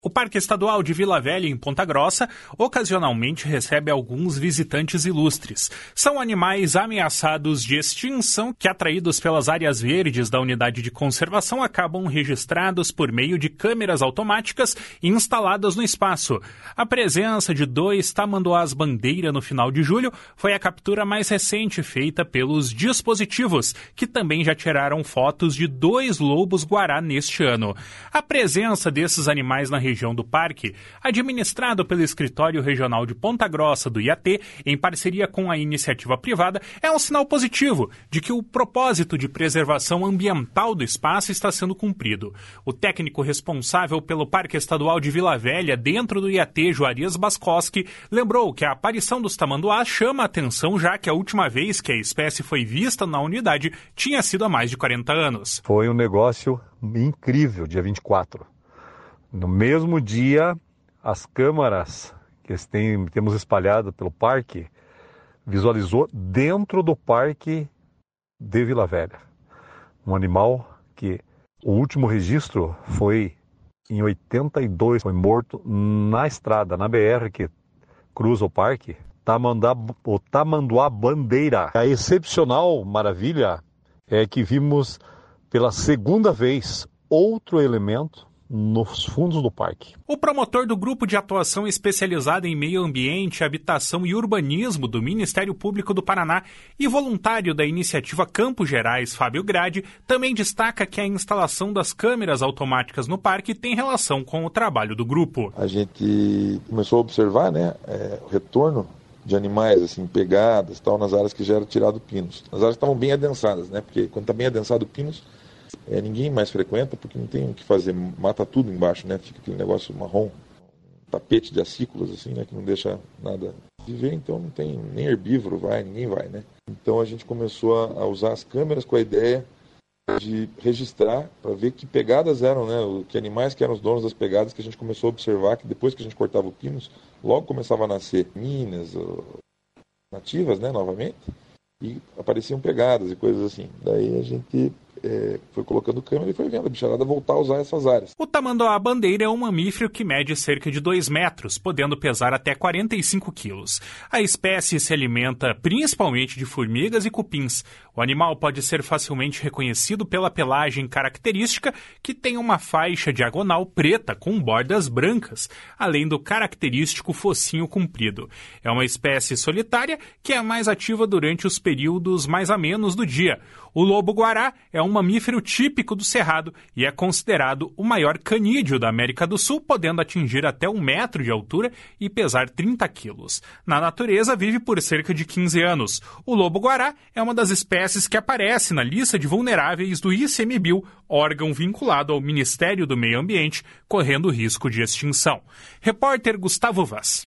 O Parque Estadual de Vila Velha, em Ponta Grossa, ocasionalmente recebe alguns visitantes ilustres. São animais ameaçados de extinção que, atraídos pelas áreas verdes da unidade de conservação, acabam registrados por meio de câmeras automáticas instaladas no espaço. A presença de 2 tamanduás-bandeira no final de julho foi a captura mais recente feita pelos dispositivos, que também já tiraram fotos de 2 lobos-guará neste ano. A presença desses animais na região do parque, administrado pelo Escritório Regional de Ponta Grossa do IAT, em parceria com a iniciativa privada, é um sinal positivo de que o propósito de preservação ambiental do espaço está sendo cumprido. O técnico responsável pelo Parque Estadual de Vila Velha, dentro do IAT, Juarez Baskoski, lembrou que a aparição dos tamanduás chama a atenção, já que a última vez que a espécie foi vista na unidade tinha sido há mais de 40 anos. Foi um negócio incrível, dia 24. No mesmo dia, as câmaras que temos espalhado pelo parque visualizou dentro do parque de Vila Velha. Um animal que o último registro foi em 82, foi morto na estrada, na BR que cruza o parque, o tamanduá-bandeira. A excepcional maravilha é que vimos pela segunda vez outro elemento nos fundos do parque. O promotor do Grupo de Atuação Especializada em Meio Ambiente, Habitação e Urbanismo do Ministério Público do Paraná e voluntário da iniciativa Campos Gerais, Fábio Grade, também destaca que a instalação das câmeras automáticas no parque tem relação com o trabalho do grupo. A gente começou a observar, o retorno de animais, assim, pegadas, tal, nas áreas que já era tirado pinos. As áreas estavam bem adensadas, porque quando está bem adensado pinos, ninguém mais frequenta, porque não tem o que fazer, mata tudo embaixo, fica aquele negócio marrom, um tapete de acículas, assim, que não deixa nada viver, então não tem nem herbívoro, ninguém vai, Então a gente começou a usar as câmeras com a ideia de registrar, para ver que pegadas eram, que animais que eram os donos das pegadas, que a gente começou a observar que depois que a gente cortava o pinos, logo começava a nascer minas nativas, novamente, e apareciam pegadas e coisas assim. Daí a gente foi colocando câmera e foi vendo a bicharada voltar a usar essas áreas. O tamanduá-bandeira é um mamífero que mede cerca de 2 metros, podendo pesar até 45 quilos. A espécie se alimenta principalmente de formigas e cupins. O animal pode ser facilmente reconhecido pela pelagem característica, que tem uma faixa diagonal preta com bordas brancas, além do característico focinho comprido. É uma espécie solitária que é mais ativa durante os períodos mais amenos do dia. O lobo-guará é um mamífero típico do Cerrado e é considerado o maior canídeo da América do Sul, podendo atingir até 1 metro de altura e pesar 30 quilos. Na natureza, vive por cerca de 15 anos. O lobo-guará é uma das espécies que aparece na lista de vulneráveis do ICMBio, órgão vinculado ao Ministério do Meio Ambiente, correndo risco de extinção. Repórter Gustavo Vaz.